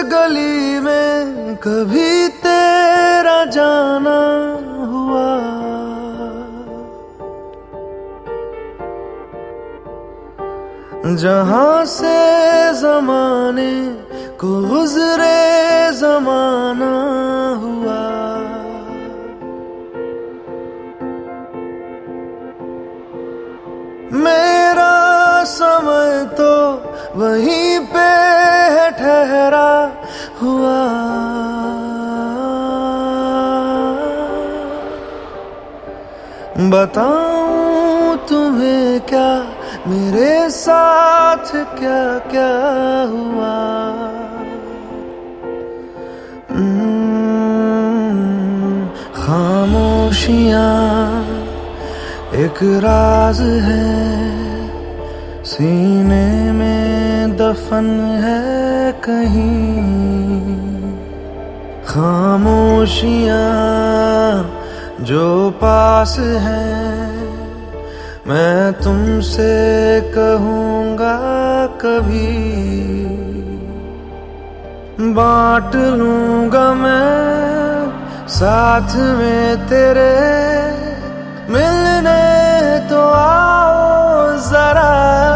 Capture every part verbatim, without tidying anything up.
गली में कभी तेरा जाना हुआ, जहां से जमाने को गुजरे जमाना हुआ। मेरा समय तो वहीं पे है ठहरा हुआ, बताऊं तुम्हें क्या मेरे साथ क्या क्या हुआ। खामोशियां एक राज है, सीने में दफन है कहीं। खामोशियां जो पास है, मैं तुमसे कहूँगा कभी। बांट लूँगा मैं साथ में तेरे, मिलने तो आओ जरा।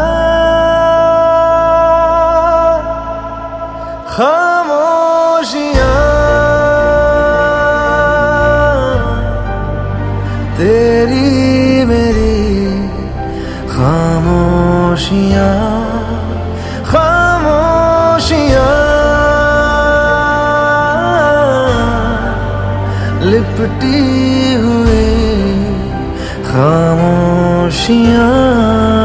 खामोशियां तेरी मेरी, खामोशियां खामोशियां लिपटी हुई खामोशियां।